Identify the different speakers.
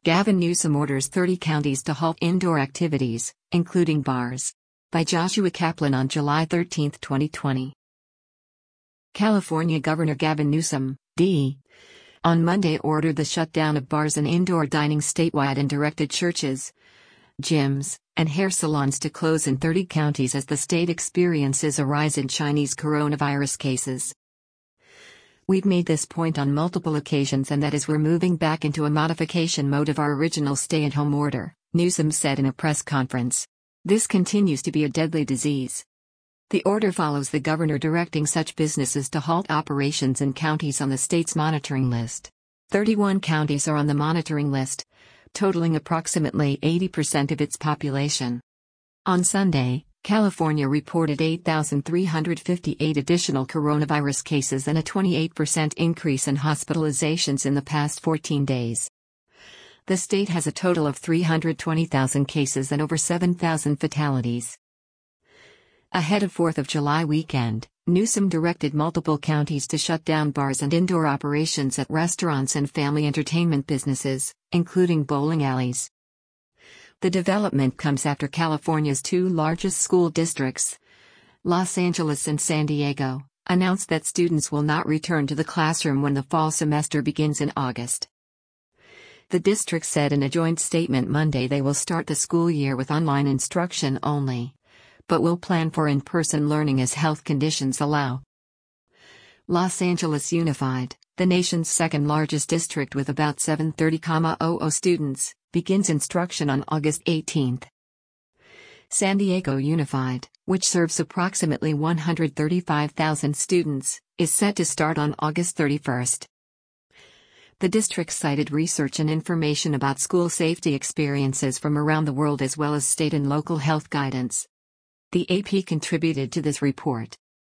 Speaker 1: Gavin Newsom orders 30 counties to halt indoor activities, including bars. By Joshua Kaplan on July 13, 2020. California Governor Gavin Newsom, D., on Monday ordered the shutdown of bars and indoor dining statewide and directed churches, gyms, and hair salons to close in 30 counties as the state experiences a rise in Chinese coronavirus cases. "We've made this point on multiple occasions, and that is we're moving back into a modification mode of our original stay-at-home order," Newsom said in a press conference. "This continues to be a deadly disease." The order follows the governor directing such businesses to halt operations in counties on the state's monitoring list. 31 counties are on the monitoring list, totaling approximately 80% of its population. On Sunday, California reported 8,358 additional coronavirus cases and a 28% increase in hospitalizations in the past 14 days. The state has a total of 320,000 cases and over 7,000 fatalities. Ahead of 4th of July weekend, Newsom directed multiple counties to shut down bars and indoor operations at restaurants and family entertainment businesses, including bowling alleys. The development comes after California's two largest school districts, Los Angeles and San Diego, announced that students will not return to the classroom when the fall semester begins in August. The districts said in a joint statement Monday they will start the school year with online instruction only, but will plan for in-person learning as health conditions allow. Los Angeles Unified, the nation's second-largest district with about 730,000 students, begins instruction on August 18. San Diego Unified, which serves approximately 135,000 students, is set to start on August 31. The district cited research and information about school safety experiences from around the world as well as state and local health guidance. The AP contributed to this report.